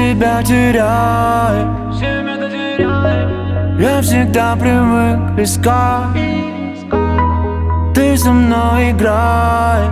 себя теряю. Я всегда привык искать. Ты со мной играешь,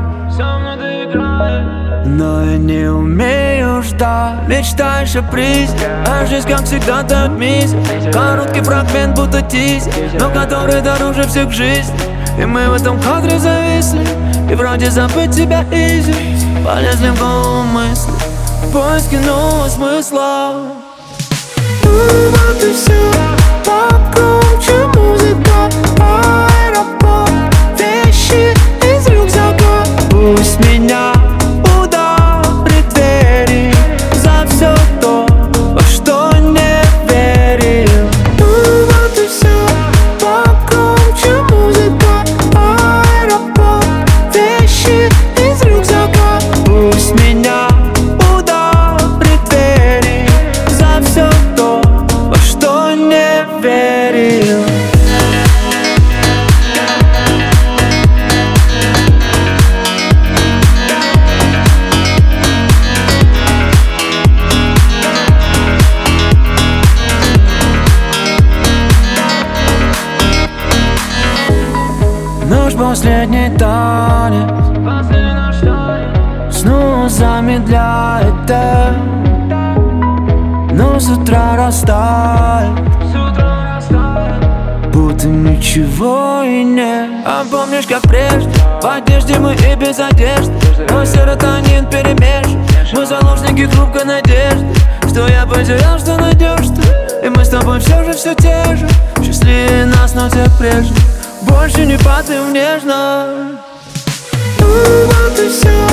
но я не умею ждать. Мечтаешь о призе, а жизнь как всегда дает миссию. Короткий фрагмент будто тизер, но который дороже всех в жизни. И мы в этом кадре зависли, и вроде забыть тебя изи. Полезли в голову мысли, в поиске нового смысла. Вот и все, покруче музыка, аэропорт, вещи из рюкзака. Пусть меня ударит двери за все то, во что не верил. Вот и все, покруче музыка, аэропорт, вещи из рюкзака. Пусть меня ударит двери за все то, во что не верил. Наш последний танец снова замедляет темп, но с утра растает, будто ничего и нет. А помнишь, как прежде, в одежде мы и без одежды, но серотонин перемешан. Мы заложники хрупкой надежды, что я потерял, что найдешь ты. И мы с тобой все же все те же, счастливее нас, но тех прежних. Больше не падаем нежно. Вот и все.